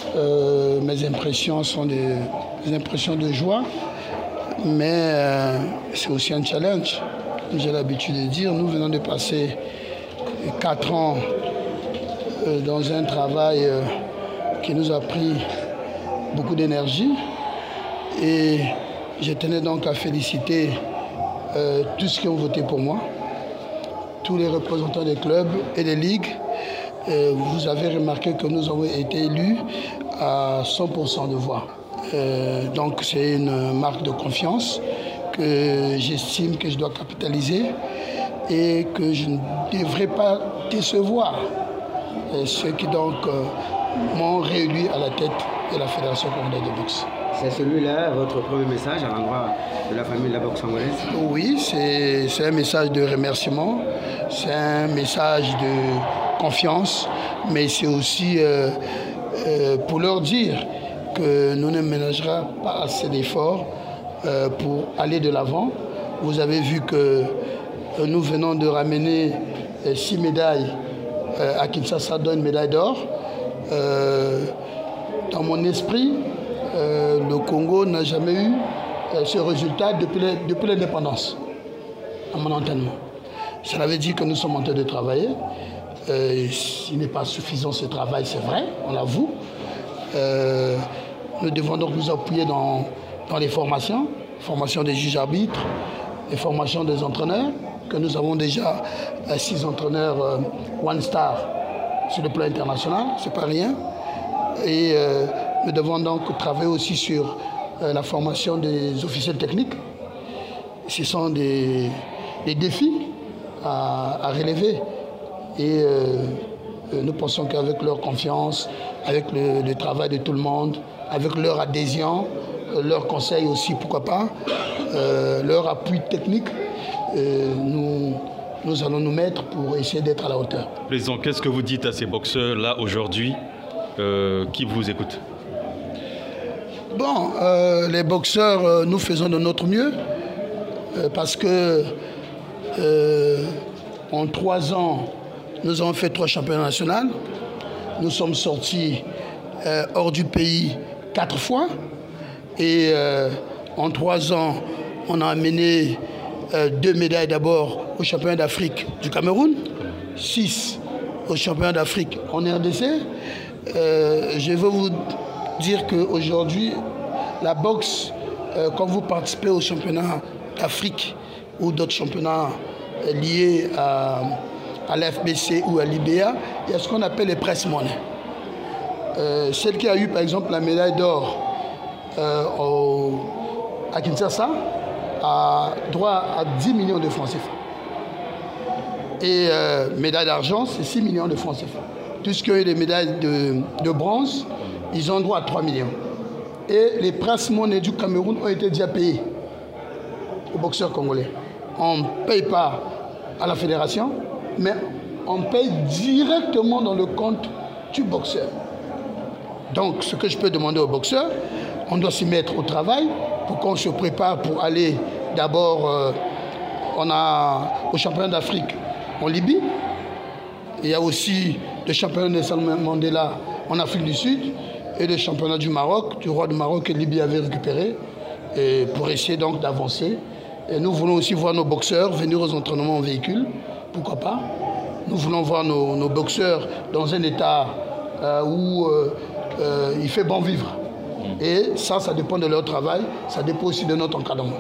Mes impressions sont des impressions de joie, mais c'est aussi un challenge. J'ai l'habitude de dire, nous venons de passer 4 ans dans un travail qui nous a pris beaucoup d'énergie, et je tenais donc à féliciter tous ceux qui ont voté pour moi, tous les représentants des clubs et des ligues. Vous avez remarqué que nous avons été élus à 100% de voix. Donc c'est une marque de confiance que j'estime que je dois capitaliser et que je ne devrais pas décevoir ceux qui donc m'ont réélu à la tête de la Fédération congolaise de boxe. C'est celui-là, votre premier message à l'endroit de la famille de la boxe congolaise? Oui, c'est un message de remerciement, c'est un message de confiance, mais c'est aussi pour leur dire que nous ne ménagerons pas assez d'efforts pour aller de l'avant. Vous avez vu que nous venons de ramener 6 médailles à Kinshasa, dont une médaille d'or. Dans mon esprit, le Congo n'a jamais eu ce résultat depuis l'indépendance, à mon entendement. Cela veut dire que nous sommes en train de travailler. Il n'est pas suffisant ce travail, c'est vrai, on l'avoue. Nous devons donc nous appuyer dans les formations des juges arbitres, les formations des entraîneurs, que nous avons déjà 6 entraîneurs One Star sur le plan international, c'est pas rien. Et nous devons donc travailler aussi sur la formation des officiels techniques. Ce sont des défis à relever. Et nous pensons qu'avec leur confiance, avec le travail de tout le monde, avec leur adhésion, leur conseil aussi, pourquoi pas, leur appui technique, nous allons nous mettre pour essayer d'être à la hauteur. Président, qu'est-ce que vous dites à ces boxeurs-là aujourd'hui qui vous écoutent? Bon, les boxeurs, nous faisons de notre mieux parce que en 3 ans, nous avons fait 3 championnats nationaux. Nous sommes sortis hors du pays 4 fois. Et en 3 ans, on a amené 2 médailles d'abord au championnat d'Afrique du Cameroun, 6 au championnat d'Afrique en RDC. Je veux vous dire qu'aujourd'hui, la boxe, quand vous participez au championnat d'Afrique ou d'autres championnats liés à l'FBC ou à l'IBA, il y a ce qu'on appelle les press money. Celle qui a eu par exemple la médaille d'or à Kinshasa a droit à 10 millions de francs CFA. Et médaille d'argent, c'est 6 millions de francs CFA. Tout ce qui a eu des médailles de bronze, ils ont droit à 3 millions. Et les press money du Cameroun ont été déjà payés aux boxeurs congolais. On ne paye pas à la fédération, mais on paye directement dans le compte du boxeur. Donc, ce que je peux demander aux boxeurs, on doit s'y mettre au travail pour qu'on se prépare pour aller d'abord au championnat d'Afrique en Libye. Il y a aussi le championnat de Nelson Mandela en Afrique du Sud et le championnat du Maroc, du roi du Maroc que Libye avait récupéré, et pour essayer donc d'avancer. Et nous voulons aussi voir nos boxeurs venir aux entraînements en véhicule, pourquoi pas. Nous voulons voir nos boxeurs dans un état où il fait bon vivre. Et ça dépend de leur travail, ça dépend aussi de notre encadrement.